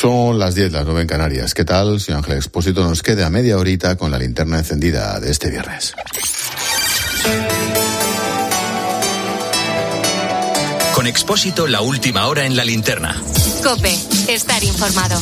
Son las 10, las 9 en Canarias. ¿Qué tal? Soy Ángel Expósito. Nos queda media horita con la linterna encendida de este viernes. Con Expósito, la última hora en la linterna. COPE, estar informado.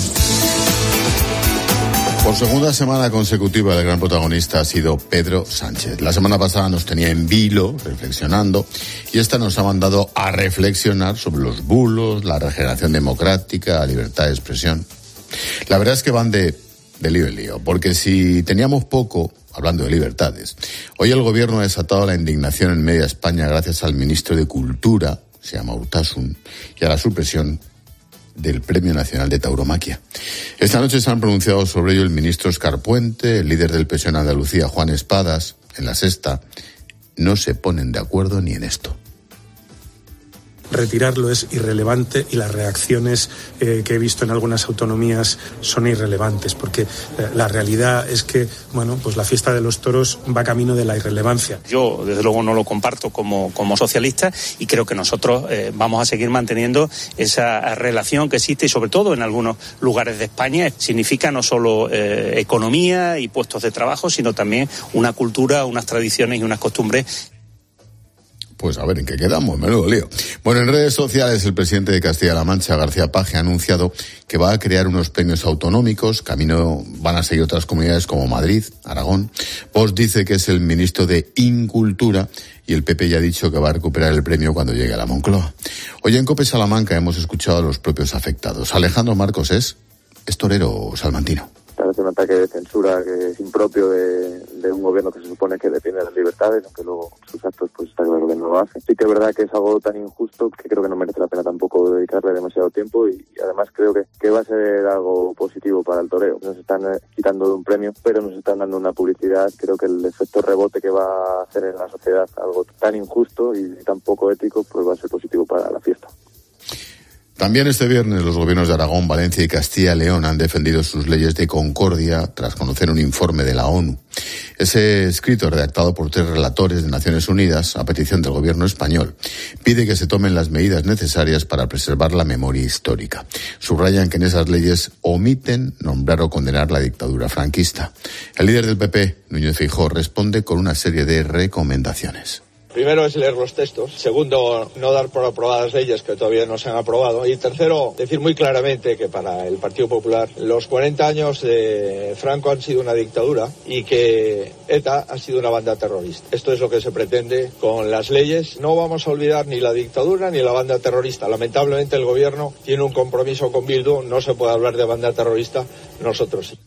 Por segunda semana consecutiva, el gran protagonista ha sido Pedro Sánchez. La semana pasada nos tenía en vilo, reflexionando, y esta nos ha mandado a reflexionar sobre los bulos, la regeneración democrática, la libertad de expresión. La verdad es que van de lío en lío, porque si teníamos poco, hablando de libertades, hoy el gobierno ha desatado la indignación en media España gracias al ministro de Cultura, se llama Urtasun, y a la supresión del Premio Nacional de Tauromaquia. Esta noche se han pronunciado sobre ello el ministro Óscar Puente, el líder del PSOE en Andalucía, Juan Espadas, en La Sexta. No se ponen de acuerdo ni en esto. Retirarlo es irrelevante y las reacciones que he visto en algunas autonomías son irrelevantes, porque la realidad es que, pues la fiesta de los toros va camino de la irrelevancia. Yo, desde luego, no lo comparto como socialista y creo que nosotros vamos a seguir manteniendo esa relación que existe y, sobre todo, en algunos lugares de España. Significa no solo economía y puestos de trabajo, sino también una cultura, unas tradiciones y unas costumbres. Pues a ver en qué quedamos, menudo lío. Bueno, en redes sociales el presidente de Castilla-La Mancha, García Paje, ha anunciado que va a crear unos premios autonómicos. Camino van a seguir otras comunidades como Madrid, Aragón. Vox dice que es el ministro de Incultura y el PP ya ha dicho que va a recuperar el premio cuando llegue a la Moncloa. Hoy en COPE Salamanca hemos escuchado a los propios afectados. Alejandro Marcos es torero salmantino. Es un ataque de censura que es impropio de un gobierno que se supone que defiende las libertades, aunque luego sus actos pues está claro que no lo hace. Sí que es verdad que es algo tan injusto que creo que no merece la pena tampoco dedicarle demasiado tiempo y además creo que va a ser algo positivo para el toreo. Nos están quitando de un premio, pero nos están dando una publicidad. Creo que el efecto rebote que va a hacer en la sociedad algo tan injusto y tan poco ético pues va a ser positivo para la fiesta. También este viernes los gobiernos de Aragón, Valencia y Castilla y León han defendido sus leyes de concordia tras conocer un informe de la ONU. Ese escrito, redactado por 3 relatores de Naciones Unidas a petición del gobierno español, pide que se tomen las medidas necesarias para preservar la memoria histórica. Subrayan que en esas leyes omiten nombrar o condenar la dictadura franquista. El líder del PP, Núñez Feijóo, responde con una serie de recomendaciones. Primero es leer los textos, segundo, no dar por aprobadas leyes que todavía no se han aprobado y tercero, decir muy claramente que para el Partido Popular los 40 años de Franco han sido una dictadura y que ETA ha sido una banda terrorista. Esto es lo que se pretende con las leyes. No vamos a olvidar ni la dictadura ni la banda terrorista. Lamentablemente el gobierno tiene un compromiso con Bildu, no se puede hablar de banda terrorista, nosotros sí.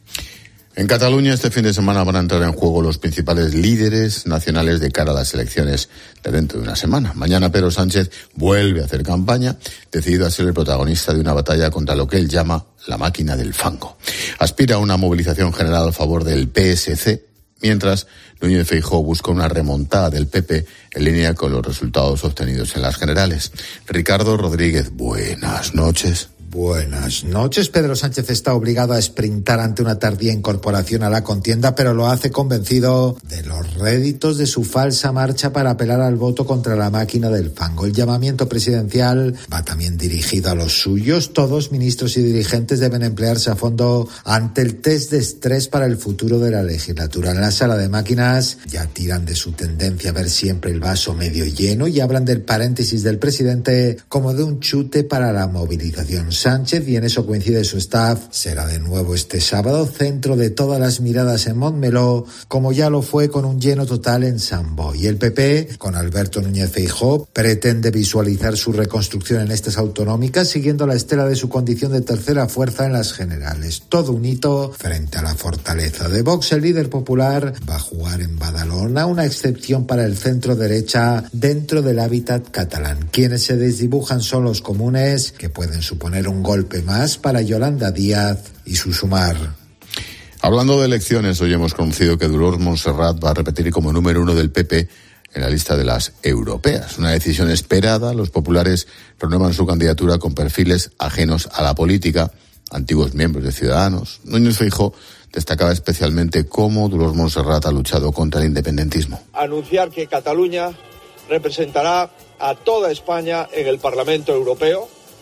En Cataluña este fin de semana van a entrar en juego los principales líderes nacionales de cara a las elecciones de dentro de una semana. Mañana Pedro Sánchez vuelve a hacer campaña, decidido a ser el protagonista de una batalla contra lo que él llama la máquina del fango. Aspira a una movilización general a favor del PSC, mientras Núñez Feijóo busca una remontada del PP en línea con los resultados obtenidos en las generales. Ricardo Rodríguez, buenas noches. Buenas noches. Pedro Sánchez está obligado a sprintar ante una tardía incorporación a la contienda, pero lo hace convencido de los réditos de su falsa marcha para apelar al voto contra la máquina del fango. El llamamiento presidencial va también dirigido a los suyos. Todos, ministros y dirigentes, deben emplearse a fondo ante el test de estrés para el futuro de la legislatura. En la sala de máquinas ya tiran de su tendencia a ver siempre el vaso medio lleno y hablan del paréntesis del presidente como de un chute para la movilización. Sánchez, y en eso coincide su staff, será de nuevo este sábado centro de todas las miradas en Montmeló, como ya lo fue con un lleno total en Sant Boi. El PP, con Alberto Núñez Feijóo, pretende visualizar su reconstrucción en estas autonómicas, siguiendo la estela de su condición de tercera fuerza en las generales. Todo un hito frente a la fortaleza de Vox. El líder popular va a jugar en Badalona, una excepción para el centro derecha dentro del hábitat catalán. Quienes se desdibujan son los comunes, que pueden suponer un golpe más para Yolanda Díaz y su Sumar. Hablando de elecciones, hoy hemos conocido que Dolors Montserrat va a repetir como número 1 del PP en la lista de las europeas. Una decisión esperada. Los populares renuevan su candidatura con perfiles ajenos a la política, antiguos miembros de Ciudadanos. Núñez Feijóo destacaba especialmente cómo Dolors Montserrat ha luchado contra el independentismo. Anunciar que Cataluña representará a toda España en el Parlamento Europeo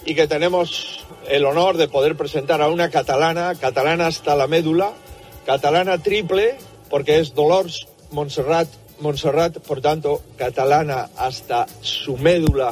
y que tenemos el honor de poder presentar a una catalana hasta la médula, catalana triple, porque es Dolors Montserrat, por tanto, catalana hasta su médula.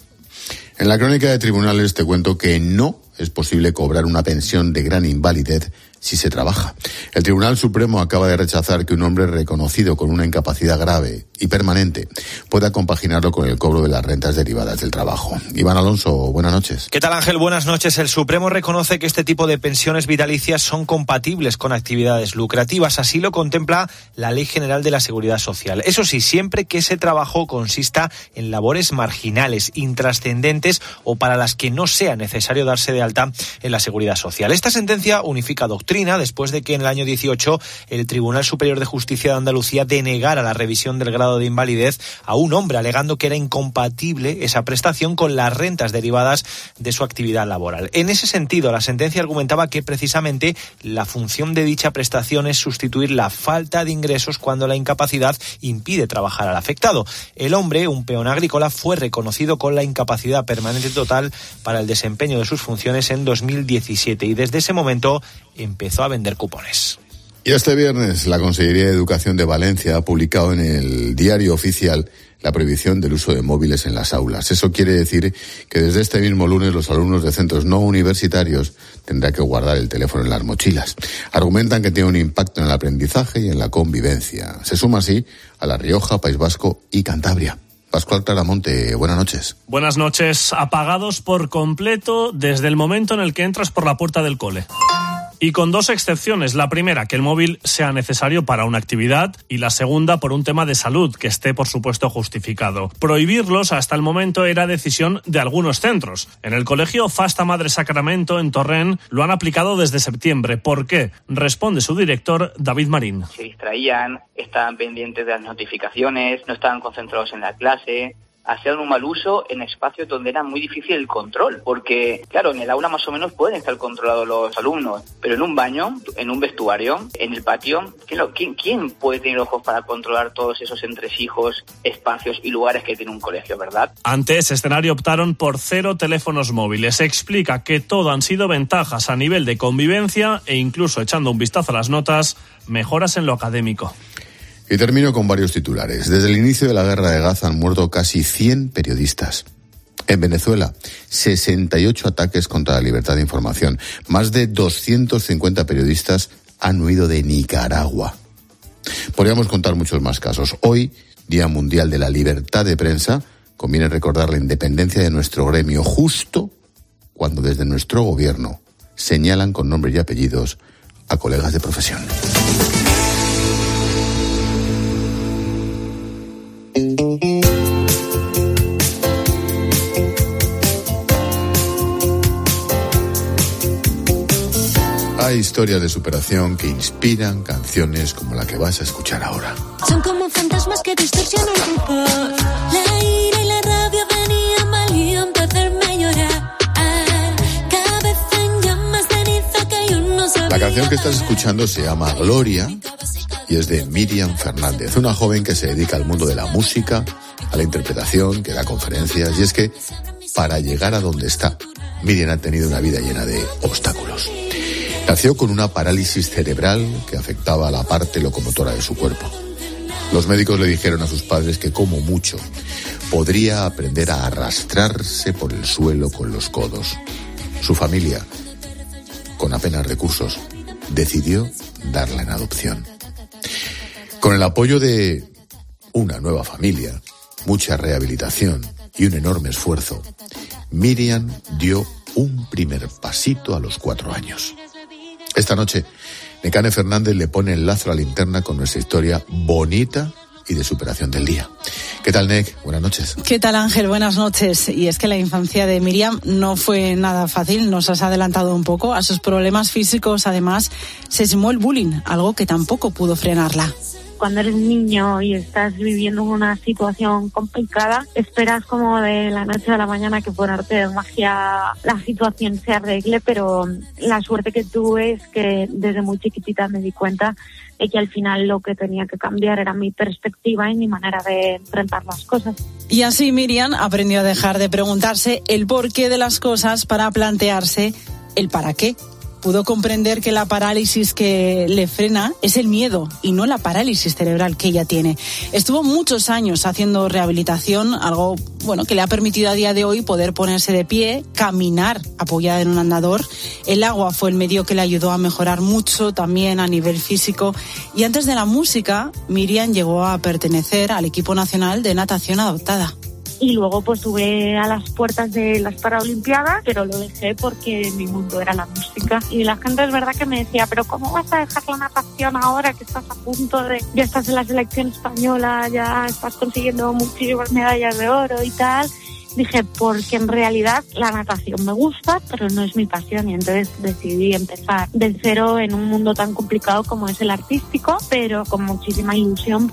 En la crónica de tribunales te cuento que no es posible cobrar una pensión de gran invalidez si se trabaja. El Tribunal Supremo acaba de rechazar que un hombre reconocido con una incapacidad grave y permanente pueda compaginarlo con el cobro de las rentas derivadas del trabajo. Iván Alonso, buenas noches. ¿Qué tal, Ángel? Buenas noches. El Supremo reconoce que este tipo de pensiones vitalicias son compatibles con actividades lucrativas. Así lo contempla la Ley General de la Seguridad Social. Eso sí, siempre que ese trabajo consista en labores marginales, intrascendentes o para las que no sea necesario darse de alta en la Seguridad Social. Esta sentencia unifica doctrina después de que en el año 18 el Tribunal Superior de Justicia de Andalucía denegara la revisión del grado de invalidez a un hombre, alegando que era incompatible esa prestación con las rentas derivadas de su actividad laboral. En ese sentido, la sentencia argumentaba que precisamente la función de dicha prestación es sustituir la falta de ingresos cuando la incapacidad impide trabajar al afectado. El hombre, un peón agrícola, fue reconocido con la incapacidad permanente total para el desempeño de sus funciones en 2017 y desde ese momento empezó a vender cupones. Y este viernes la Consellería de Educación de Valencia ha publicado en el Diario Oficial la prohibición del uso de móviles en las aulas. Eso quiere decir que desde este mismo lunes los alumnos de centros no universitarios tendrán que guardar el teléfono en las mochilas. Argumentan que tiene un impacto en el aprendizaje y en la convivencia. Se suma así a La Rioja, País Vasco y Cantabria. Pascual Claramonte, buenas noches. Buenas noches. Apagados por completo desde el momento en el que entras por la puerta del cole. Y con dos excepciones. La primera, que el móvil sea necesario para una actividad, y la segunda, por un tema de salud, que esté, por supuesto, justificado. Prohibirlos hasta el momento era decisión de algunos centros. En el colegio Fasta Madre Sacramento, en Torrent, lo han aplicado desde septiembre. ¿Por qué? Responde su director, David Marín. Se distraían, estaban pendientes de las notificaciones, no estaban concentrados en la clase. Hacían un mal uso en espacios donde era muy difícil el control, porque, claro, en el aula más o menos pueden estar controlados los alumnos, pero en un baño, en un vestuario, en el patio, ¿quién puede tener ojos para controlar todos esos entresijos, espacios y lugares que tiene un colegio, verdad? Ante ese escenario optaron por 0 teléfonos móviles. Se explica que todo han sido ventajas a nivel de convivencia e incluso, echando un vistazo a las notas, mejoras en lo académico. Y termino con varios titulares. Desde el inicio de la guerra de Gaza han muerto casi 100 periodistas. En Venezuela, 68 ataques contra la libertad de información. Más de 250 periodistas han huido de Nicaragua. Podríamos contar muchos más casos. Hoy, Día Mundial de la Libertad de Prensa, conviene recordar la independencia de nuestro gremio justo cuando desde nuestro gobierno señalan con nombres y apellidos a colegas de profesión. Hay historias de superación que inspiran canciones como la que vas a escuchar ahora. Son como fantasmas que distorsionan tu voz. La ira y la rabia venían, valían para hacerme llorar. Cabeza en llamas, ceniza que yo no sabía. La canción que estás escuchando se llama Gloria y es de Miriam Fernández, una joven que se dedica al mundo de la música, a la interpretación, que da conferencias. Y es que para llegar a donde está, Miriam ha tenido una vida llena de obstáculos. Nació con una parálisis cerebral que afectaba a la parte locomotora de su cuerpo. Los médicos le dijeron a sus padres que como mucho podría aprender a arrastrarse por el suelo con los codos. Su familia, con apenas recursos, decidió darla en adopción. Con el apoyo de una nueva familia, mucha rehabilitación y un enorme esfuerzo, Miriam dio un primer pasito a los 4 años. Esta noche, Nekane Fernández le pone el lazo a la linterna con nuestra historia bonita y de superación del día. ¿Qué tal, Nek? Buenas noches. ¿Qué tal, Ángel? Buenas noches. Y es que la infancia de Miriam no fue nada fácil, nos has adelantado un poco. A sus problemas físicos, además, se sumó el bullying, algo que tampoco pudo frenarla. cuando eres niño y estás viviendo una situación complicada, esperas como de la noche a la mañana que por arte de magia la situación se arregle, pero la suerte que tuve es que desde muy chiquitita me di cuenta de que al final lo que tenía que cambiar era mi perspectiva y mi manera de enfrentar las cosas. Y así Miriam aprendió a dejar de preguntarse el porqué de las cosas para plantearse el para qué. Pudo comprender que la parálisis que le frena es el miedo y no la parálisis cerebral que ella tiene. Estuvo muchos años haciendo rehabilitación, algo que le ha permitido a día de hoy poder ponerse de pie, caminar apoyada en un andador. El agua fue el medio que le ayudó a mejorar mucho también a nivel físico. Y antes de la música, Miriam llegó a pertenecer al equipo nacional de natación adoptada. Y luego pues estuve a las puertas de las Paralimpiadas, pero lo dejé porque mi mundo era la música. Y la gente es verdad que me decía, pero ¿cómo vas a dejar la natación ahora que estás a punto de... ya estás en la selección española, ya estás consiguiendo muchísimas medallas de oro y tal? Dije, porque en realidad la natación me gusta, pero no es mi pasión, y entonces decidí empezar de cero en un mundo tan complicado como es el artístico, pero con muchísima ilusión.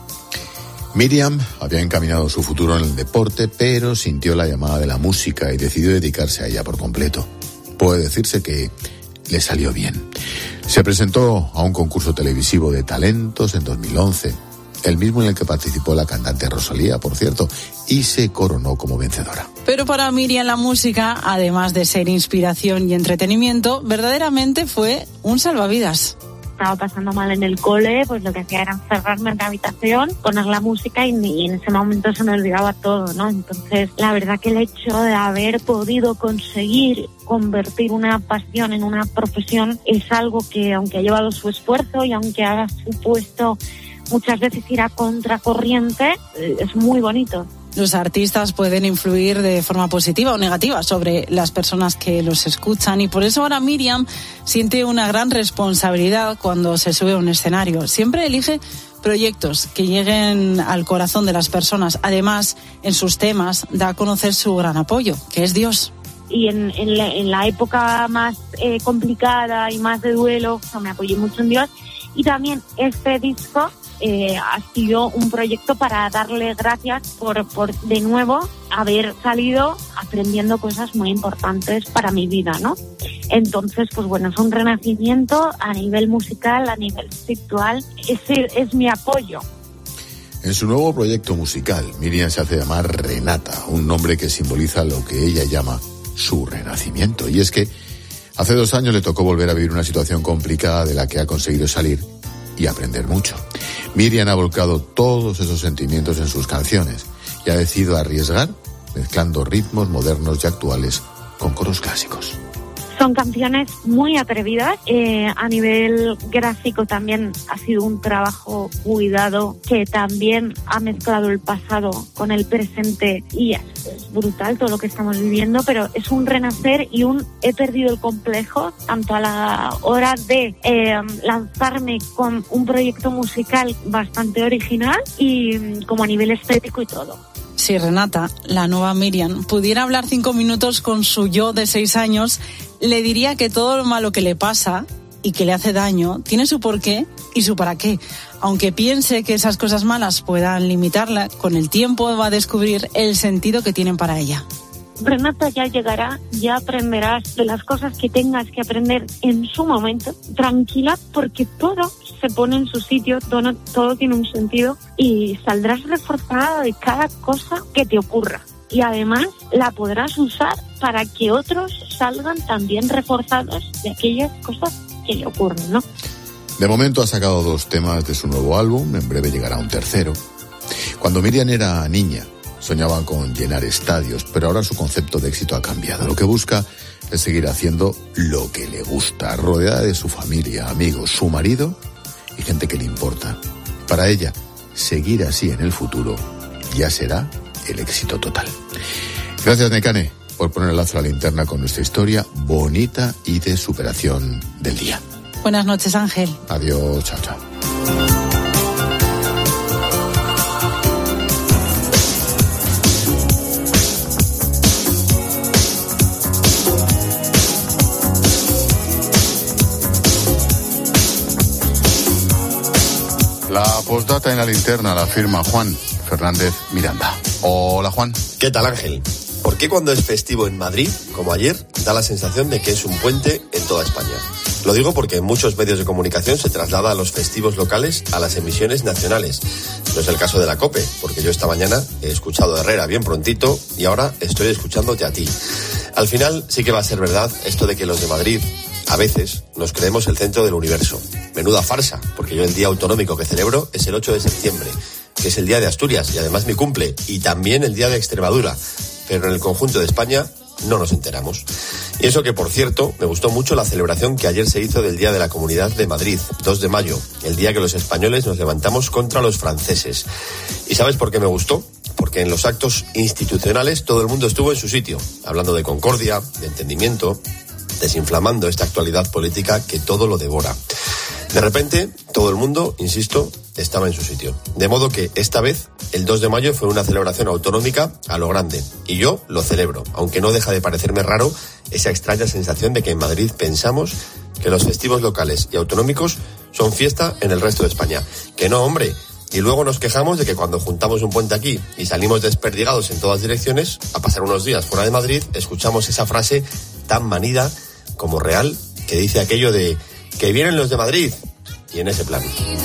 Miriam había encaminado su futuro en el deporte, pero sintió la llamada de la música y decidió dedicarse a ella por completo. Puede decirse que le salió bien. Se presentó a un concurso televisivo de talentos en 2011, el mismo en el que participó la cantante Rosalía, por cierto, y se coronó como vencedora. Pero para Miriam la música, además de ser inspiración y entretenimiento, verdaderamente fue un salvavidas. Estaba pasando mal en el cole, pues lo que hacía era encerrarme en la habitación, poner la música y en ese momento se me olvidaba todo, ¿no? Entonces, la verdad que el hecho de haber podido conseguir convertir una pasión en una profesión es algo que, aunque ha llevado su esfuerzo y aunque ha supuesto muchas veces ir a contracorriente, es muy bonito. Los artistas pueden influir de forma positiva o negativa sobre las personas que los escuchan, y por eso ahora Miriam siente una gran responsabilidad cuando se sube a un escenario. Siempre elige proyectos que lleguen al corazón de las personas. Además, en sus temas da a conocer su gran apoyo, que es Dios. Y en la época más complicada y más de duelo, me apoyé mucho en Dios. Y también este disco ha sido un proyecto para darle gracias por de nuevo haber salido aprendiendo cosas muy importantes para mi vida, ¿no? Entonces, pues bueno, es un renacimiento a nivel musical, a nivel espiritual. Ese es mi apoyo. En su nuevo proyecto musical, Miriam se hace llamar Renata, un nombre que simboliza lo que ella llama su renacimiento. Y es que hace 2 años le tocó volver a vivir una situación complicada de la que ha conseguido salir y aprender mucho. Miriam ha volcado todos esos sentimientos en sus canciones y ha decidido arriesgar mezclando ritmos modernos y actuales con coros clásicos. Son canciones muy atrevidas. A nivel gráfico también ha sido un trabajo cuidado que también ha mezclado el pasado con el presente, y es brutal todo lo que estamos viviendo, pero es un renacer y he perdido el complejo tanto a la hora de lanzarme con un proyecto musical bastante original y como a nivel estético y todo. Si Renata, la nueva Miriam, pudiera hablar 5 minutos con su yo de 6 años, le diría que todo lo malo que le pasa y que le hace daño tiene su porqué y su para qué. Aunque piense que esas cosas malas puedan limitarla, con el tiempo va a descubrir el sentido que tienen para ella. Renata ya llegará, ya aprenderás de las cosas que tengas que aprender en su momento, tranquila, porque todo se pone en su sitio, todo tiene un sentido y saldrás reforzada de cada cosa que te ocurra. Y además la podrás usar para que otros salgan también reforzados de aquellas cosas que le ocurren, ¿no? De momento ha sacado 2 temas de su nuevo álbum, en breve llegará un tercero. Cuando Miriam era niña, soñaba con llenar estadios, pero ahora su concepto de éxito ha cambiado. Lo que busca es seguir haciendo lo que le gusta, rodeada de su familia, amigos, su marido y gente que le importa. Para ella, seguir así en el futuro ya será el éxito total. Gracias, Nekane, por poner el lazo a la linterna con nuestra historia bonita y de superación del día. Buenas noches, Ángel. Adiós, chao, chao. La postdata en la linterna la firma Juan Fernández Miranda. Hola, Juan. ¿Qué tal, Ángel? ¿Por qué cuando es festivo en Madrid, como ayer, da la sensación de que es un puente en toda España? Lo digo porque en muchos medios de comunicación se traslada a los festivos locales a las emisiones nacionales. No es el caso de la COPE, porque yo esta mañana he escuchado a Herrera bien prontito y ahora estoy escuchándote a ti. Al final sí que va a ser verdad esto de que los de Madrid, a veces, nos creemos el centro del universo. Menuda farsa, porque yo el día autonómico que celebro es el 8 de septiembre, que es el día de Asturias y además mi cumple, y también el día de Extremadura. Pero en el conjunto de España no nos enteramos. Y eso que, por cierto, me gustó mucho la celebración que ayer se hizo del Día de la Comunidad de Madrid, 2 de mayo, el día que los españoles nos levantamos contra los franceses. ¿Y sabes por qué me gustó? Porque en los actos institucionales todo el mundo estuvo en su sitio, hablando de concordia, de entendimiento, desinflamando esta actualidad política que todo lo devora. De repente, todo el mundo, insisto, estaba en su sitio. De modo que esta vez, el 2 de mayo fue una celebración autonómica a lo grande. Y yo lo celebro, aunque no deja de parecerme raro esa extraña sensación de que en Madrid pensamos que los festivos locales y autonómicos son fiesta en el resto de España. Que no, hombre. Y luego nos quejamos de que cuando juntamos un puente aquí y salimos desperdigados en todas direcciones, a pasar unos días fuera de Madrid, escuchamos esa frase tan manida como real que dice aquello de que vienen los de Madrid, y en ese plan.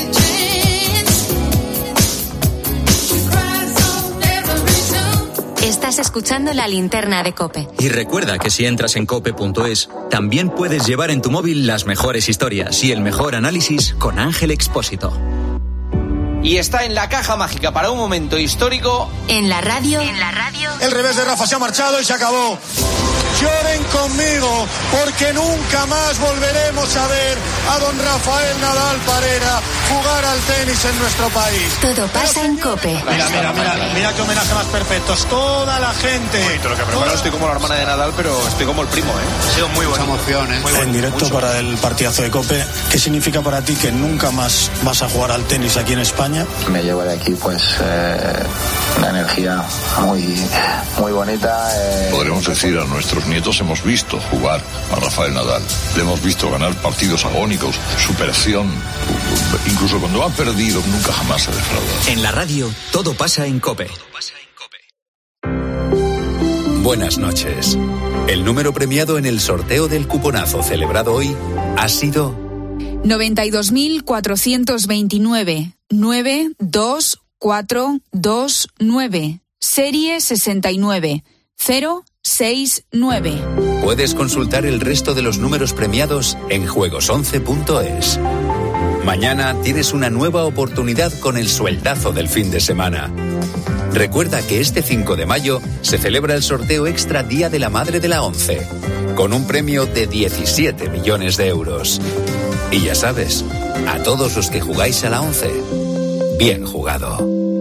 Estás escuchando La Linterna de COPE. Y recuerda que si entras en cope.es, también puedes llevar en tu móvil las mejores historias y el mejor análisis con Ángel Expósito. Y está en la caja mágica para un momento histórico. En la radio. El revés de Rafa se ha marchado y se acabó. Lloren conmigo, porque nunca más volveremos a ver a don Rafael Nadal Parera jugar al tenis en nuestro país. Todo pasa en COPE. Mira qué homenaje más perfectos. Toda la gente. Lo que preparo, estoy como la hermana de Nadal, pero estoy como el primo, ¿eh? Ha sido muy buena emoción, ¿eh? En directo mucho. Para el partidazo de COPE, ¿qué significa para ti que nunca más vas a jugar al tenis aquí en España? Me llevo de aquí pues una energía muy bonita. Podremos decir a nuestros nietos, hemos visto jugar a Rafael Nadal, le hemos visto ganar partidos agónicos, superación, incluso cuando ha perdido nunca jamás ha defraudado. En la radio, todo pasa en COPE. Buenas noches. El número premiado en el sorteo del cuponazo celebrado hoy ha sido 92.429 92429, serie 69 069. Puedes consultar el resto de los números premiados en juegos11.es. Mañana tienes una nueva oportunidad con el sueldazo del fin de semana. Recuerda que este 5 de mayo se celebra el sorteo extra Día de la Madre de la ONCE, con un premio de 17 millones de euros. Y ya sabes, a todos los que jugáis a la ONCE, bien jugado.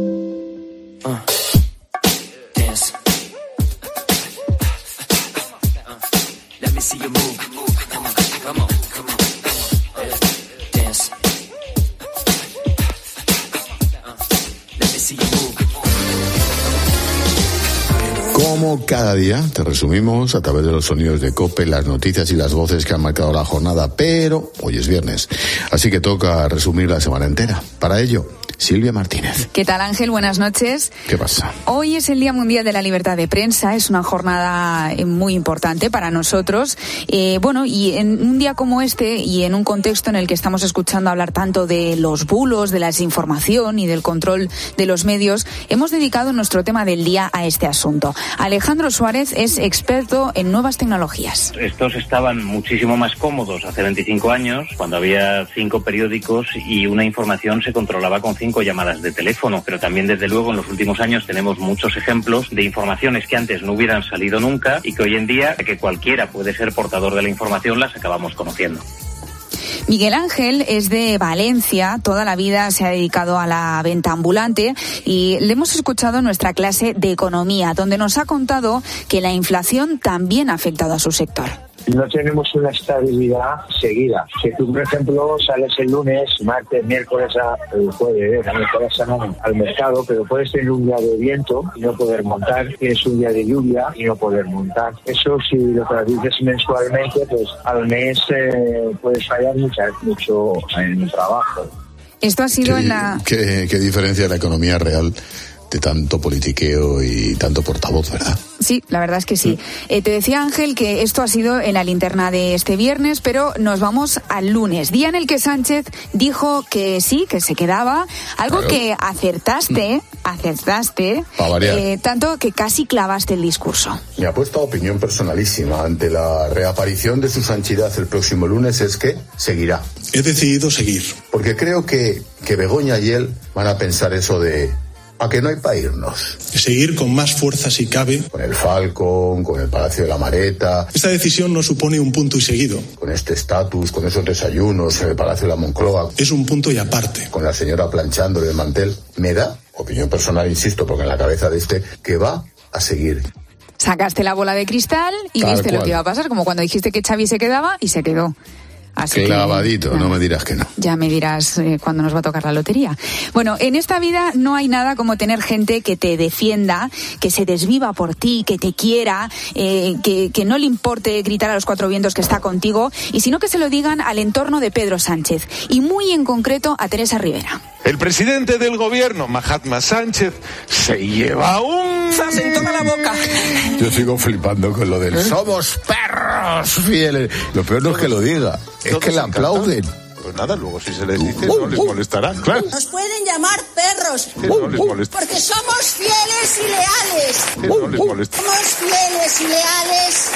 Como cada día, te resumimos a través de los sonidos de COPE las noticias y las voces que han marcado la jornada, pero hoy es viernes, así que toca resumir la semana entera. Para ello, Silvia Martínez. ¿Qué tal, Ángel? Buenas noches. ¿Qué pasa? Hoy es el Día Mundial de la Libertad de Prensa, es una jornada muy importante para nosotros. Y en un día como este y en un contexto en el que estamos escuchando hablar tanto de los bulos, de la desinformación y del control de los medios, hemos dedicado nuestro tema del día a este asunto. Alejandro Suárez es experto en nuevas tecnologías. Estos estaban muchísimo más cómodos hace 25 años, cuando había 5 periódicos y una información se controlaba con 5 llamadas de teléfono, pero también desde luego en los últimos años tenemos muchos ejemplos de informaciones que antes no hubieran salido nunca y que hoy en día, que cualquiera puede ser portador de la información, las acabamos conociendo. Miguel Ángel es de Valencia, toda la vida se ha dedicado a la venta ambulante y le hemos escuchado en nuestra clase de economía, donde nos ha contado que la inflación también ha afectado a su sector. No tenemos una estabilidad seguida. Si tú, por ejemplo, sales el lunes, martes, miércoles, el jueves, a al mercado, pero puedes tener un día de viento y no poder montar, tienes un día de lluvia y no poder montar. Eso, si lo traduces mensualmente, pues al mes puedes fallar mucho en el trabajo. Esto ha sido en la... ¿Qué diferencia la economía real de tanto politiqueo y tanto portavoz, verdad? Sí, la verdad es que sí. Te decía Ángel que esto ha sido en la linterna de este viernes, pero nos vamos al lunes, día en el que Sánchez dijo que sí, que se quedaba, algo que acertaste, para variar. tanto que casi clavaste el discurso. Mi apuesta, opinión personalísima, ante la reaparición de su santidad el próximo lunes es que seguirá. He decidido seguir. Porque creo que Begoña y él van a pensar eso de... ¿A que no hay para irnos? Seguir con más fuerza si cabe. Con el Falcon, con el Palacio de la Mareta. Esta decisión no supone un punto y seguido. Con este estatus, con esos desayunos en el Palacio de la Moncloa. Es un punto y aparte. Con la señora planchándole el mantel. Me da, opinión personal, insisto, porque en la cabeza de que va a seguir. Sacaste la bola de cristal y viste lo que iba a pasar, como cuando dijiste que Xavi se quedaba y se quedó. Así clavadito, no me dirás que no. Ya me dirás cuándo nos va a tocar la lotería. Bueno, en esta vida no hay nada como tener gente que te defienda, que se desviva por ti, que te quiera, que no le importe gritar a los cuatro vientos que está contigo, y sino que se lo digan al entorno de Pedro Sánchez, y muy en concreto a Teresa Rivera. El presidente del gobierno, Mahatma Sánchez, se lleva un... ¡Zas en toda la boca! Yo sigo flipando con lo del somos perros fieles. Lo peor no es que lo diga, es que le aplauden. Pues nada, luego si se les dice no les molestará, claro. Nos pueden llamar perros, no les molesta. Porque somos fieles y leales. No les molesta. Somos fieles y leales,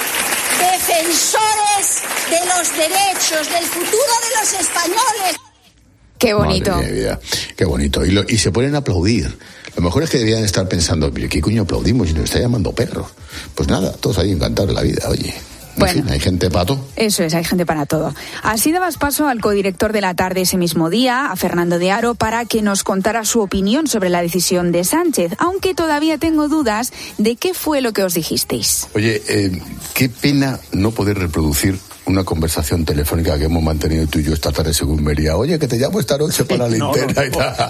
defensores de los derechos, del futuro de los españoles. Qué bonito. Madre mía, qué bonito. Y se ponen a aplaudir. Lo mejor es que debían estar pensando, ¿qué coño aplaudimos y nos está llamando perros? Pues nada, todos ahí encantados de la vida, oye. Bueno, en fin, hay gente para todo. Eso es, hay gente para todo. Así dabas paso al codirector de La Tarde ese mismo día, a Fernando de Aro, para que nos contara su opinión sobre la decisión de Sánchez, aunque todavía tengo dudas de qué fue lo que os dijisteis. Oye, qué pena no poder reproducir una conversación telefónica que hemos mantenido tú y yo esta tarde según María. Oye, que te llamo esta noche para la linterna y tal.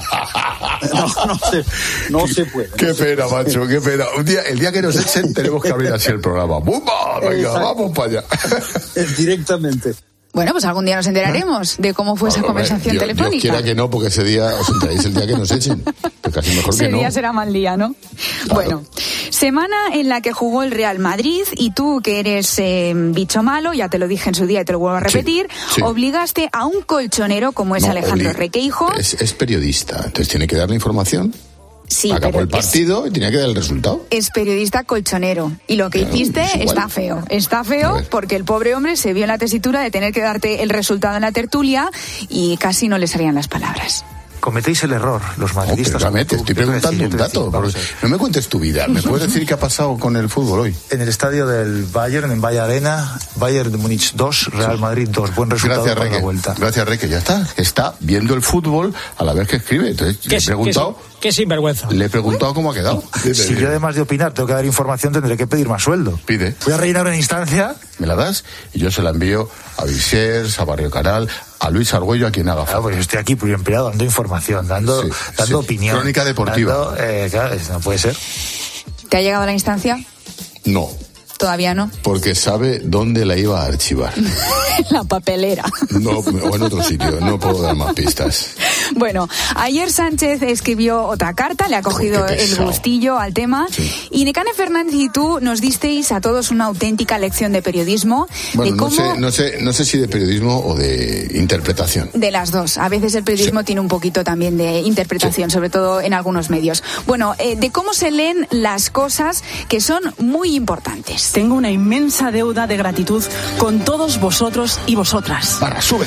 No se puede. Qué pena, macho, qué pena. El día que nos echen tenemos que abrir así el programa. ¡Bumba! Venga, vamos para allá. Directamente. Bueno, pues algún día nos enteraremos de cómo fue esa conversación telefónica. Dios quiera que no, porque ese día os enteráis el día que nos echen. Pero casi mejor que no. Ese día será mal día, ¿no? Claro. Bueno, semana en la que jugó el Real Madrid y tú, que eres bicho malo, ya te lo dije en su día y te lo vuelvo a repetir, sí. Obligaste a un colchonero como es Alejandro Requeijo. Es periodista, entonces tiene que dar la información. Sí, acabó el partido y tenía que dar el resultado. Es periodista colchonero. Y lo que hiciste está feo. Está feo porque el pobre hombre se vio en la tesitura de tener que darte el resultado en la tertulia y casi no le salían las palabras. Cometéis el error, los madridistas. Te estoy preguntando un dato. No me cuentes tu vida. ¿Me puedes decir qué ha pasado con el fútbol hoy? En el estadio del Bayern, en Valle Arena, Bayern de Múnich 2, Real Madrid 2. Buen resultado para la vuelta. Gracias, Reque. Ya está. Está viendo el fútbol a la vez que escribe. Entonces, le he preguntado... Qué sinvergüenza. Le he preguntado cómo ha quedado. Si yo, además de opinar, tengo que dar información, tendré que pedir más sueldo. Pide. Voy a rellenar una instancia. Me la das y yo se la envío a Vicers, a Barrio Canal, a Luis Argüello, a quien haga falta. Pues yo estoy aquí empleado dando información, dando opinión. Crónica deportiva. Claro, no puede ser. ¿Te ha llegado la instancia? No. Todavía no. Porque sabe dónde la iba a archivar. La papelera. No, o en otro sitio, no puedo dar más pistas. Bueno, ayer Sánchez escribió otra carta, le ha cogido el gustillo al tema, y Nekane Fernández y tú nos disteis a todos una auténtica lección de periodismo. Bueno, de cómo... no sé si de periodismo o de interpretación. De las dos. A veces el periodismo tiene un poquito también de interpretación, sobre todo en algunos medios. Bueno, de cómo se leen las cosas que son muy importantes. Tengo una inmensa deuda de gratitud con todos vosotros y vosotras. Sube.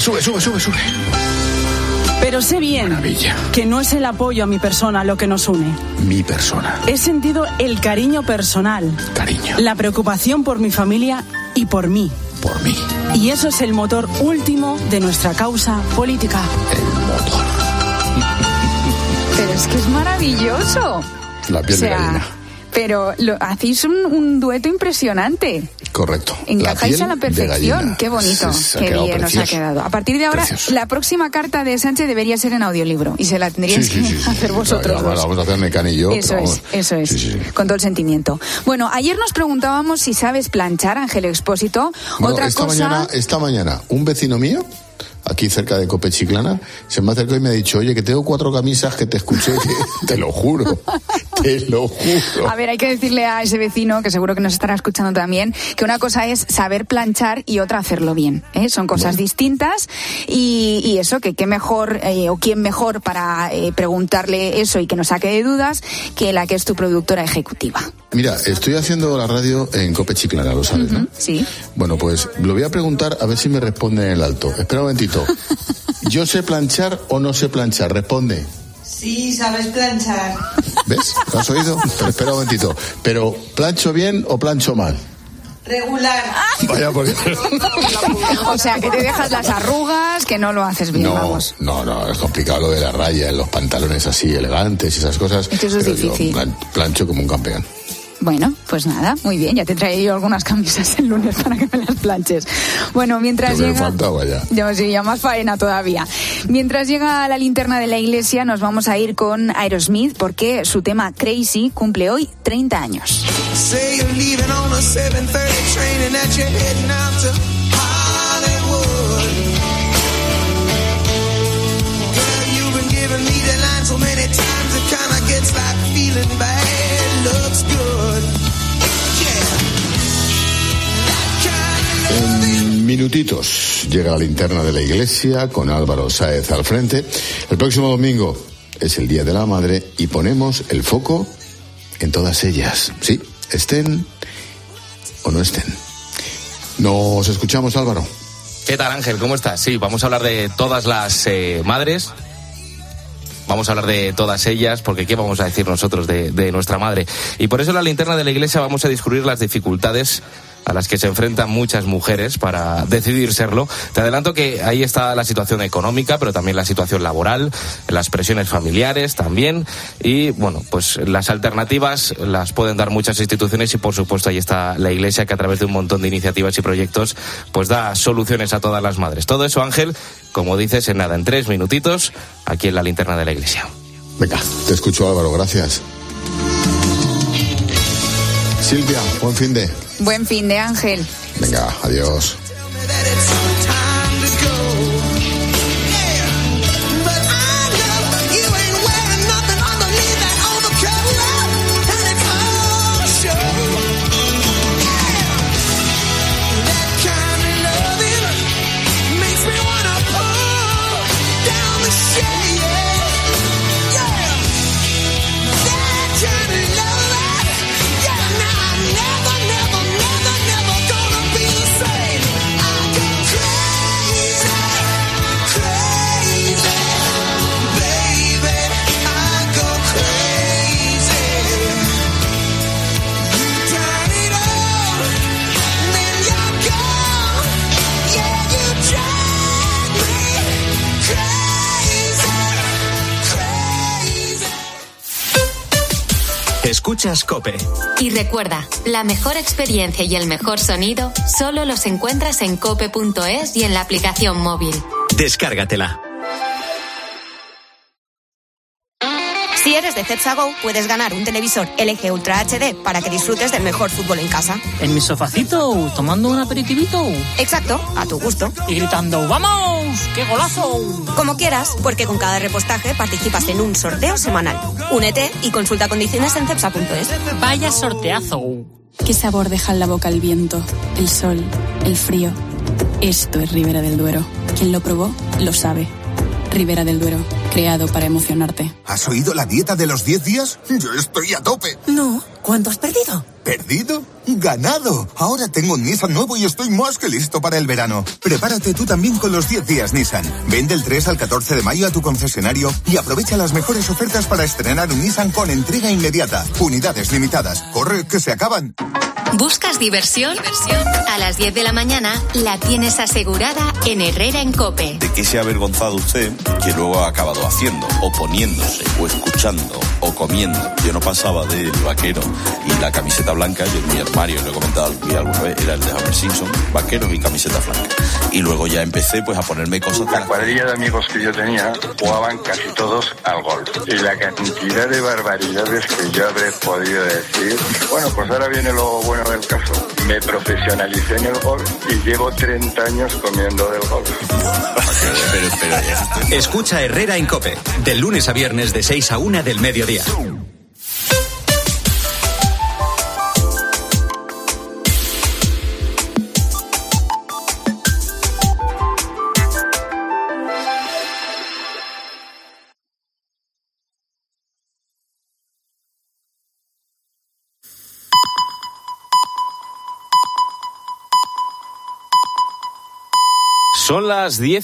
Pero sé bien que no es el apoyo a mi persona lo que nos une. Mi persona. He sentido el cariño personal. Cariño. La preocupación por mi familia y por mí. Por mí. Y eso es el motor último de nuestra causa política. El motor. Pero es que es maravilloso. La piel de gallina. Pero hacéis un dueto impresionante. Correcto. Encajáis a la perfección. Qué bonito. Qué bien os ha quedado. A partir de ahora, la próxima carta de Sánchez debería ser en audiolibro. Y se la tendríais que hacer vosotros dos. Vamos a hacer Nekane y yo. Eso es. Sí. Con todo el sentimiento. Bueno, ayer nos preguntábamos si sabes planchar, Ángel Expósito. Bueno, esta mañana, un vecino mío aquí cerca de Cope Chiclana, se me acercó y me ha dicho, oye, que tengo 4 camisas que te escuché, te lo juro, te lo juro. A ver, hay que decirle a ese vecino, que seguro que nos estará escuchando también, que una cosa es saber planchar y otra hacerlo bien, ¿eh? Son cosas distintas y eso, que qué mejor o quién mejor para preguntarle eso y que nos saque de dudas que la que es tu productora ejecutiva. Mira, estoy haciendo la radio en Cope Chiclana, lo sabes, ¿no? Sí. Bueno, pues lo voy a preguntar a ver si me responde en el alto. Espera un momentito. ¿Yo sé planchar o no sé planchar? Responde. Sí, sabes planchar. ¿Ves? ¿Lo has oído? Pero espera un momentito. ¿Pero plancho bien o plancho mal? Regular. Vaya por Dios. O sea, que te dejas las arrugas, que no lo haces bien, vamos. No, es complicado lo de la raya en los pantalones así elegantes y esas cosas. Es que eso es difícil. Yo plancho como un campeón. Bueno, pues nada, muy bien, ya te traeré yo algunas camisas el lunes para que me las planches. Bueno, mientras llega... me faltaba ya. Yo sí, ya más faena todavía. Mientras llega la linterna de la iglesia, nos vamos a ir con Aerosmith porque su tema Crazy cumple hoy 30 años. En minutitos llega la linterna de la iglesia con Álvaro Sáez al frente. El próximo domingo es el Día de la Madre y ponemos el foco en todas ellas. Sí, estén o no estén. Nos escuchamos, Álvaro. ¿Qué tal, Ángel? ¿Cómo estás? Sí, vamos a hablar de todas las madres. Vamos a hablar de todas ellas, porque ¿qué vamos a decir nosotros de nuestra madre? Y por eso en la linterna de la iglesia vamos a discurrir las dificultades a las que se enfrentan muchas mujeres para decidir serlo. Te adelanto que ahí está la situación económica, pero también la situación laboral, las presiones familiares también, y bueno, pues las alternativas las pueden dar muchas instituciones y por supuesto ahí está la Iglesia, que a través de un montón de iniciativas y proyectos pues da soluciones a todas las madres. Todo eso, Ángel, como dices, en nada, en 3 minutitos, aquí en la linterna de la iglesia. Venga, te escucho, Álvaro, gracias. Silvia, buen fin de... Buen fin de, Ángel. Venga, adiós. Escuchas COPE. Y recuerda, la mejor experiencia y el mejor sonido solo los encuentras en cope.es y en la aplicación móvil. Descárgatela. Si eres de Cepsa Go, puedes ganar un televisor LG Ultra HD para que disfrutes del mejor fútbol en casa. ¿En mi sofacito, tomando un aperitivito? Exacto, a tu gusto. Y gritando, ¡vamos! ¡Qué golazo! Como quieras, porque con cada repostaje participas en un sorteo semanal. Únete y consulta condiciones en cepsa.es. ¡Vaya sorteazo! ¿Qué sabor deja en la boca el viento, el sol, el frío? Esto es Ribera del Duero. Quien lo probó, lo sabe. Ribera del Duero, creado para emocionarte. ¿Has oído la dieta de los 10 días? Yo estoy a tope. No, ¿cuánto has perdido? ¿Perdido? ¡Ganado! Ahora tengo un Nissan nuevo y estoy más que listo para el verano. Prepárate tú también con los 10 días Nissan. Vende el 3 al 14 de mayo a tu concesionario y aprovecha las mejores ofertas para estrenar un Nissan con entrega inmediata. Unidades limitadas. ¡Corre, que se acaban! ¿Buscas diversión? A las 10 de la mañana la tienes asegurada en Herrera en COPE. ¿De qué se ha avergonzado usted que luego ha acabado haciendo, o poniéndose, o escuchando, o comiendo? Yo no pasaba del vaquero y la camiseta blanca. Yo en mi armario, lo he comentado alguna vez, era el de Homer Simpson, vaqueros y camiseta blanca. Y luego ya empecé pues a ponerme cosas... La cuadrilla de amigos que yo tenía jugaban casi todos al golf. Y la cantidad de barbaridades que yo habré podido decir... Bueno, pues ahora viene lo bueno del caso. Me profesionalicé en el golf y llevo 30 años comiendo del golf. Escucha Herrera en COPE, de lunes a viernes de 6 a 1 del mediodía. Son las 10.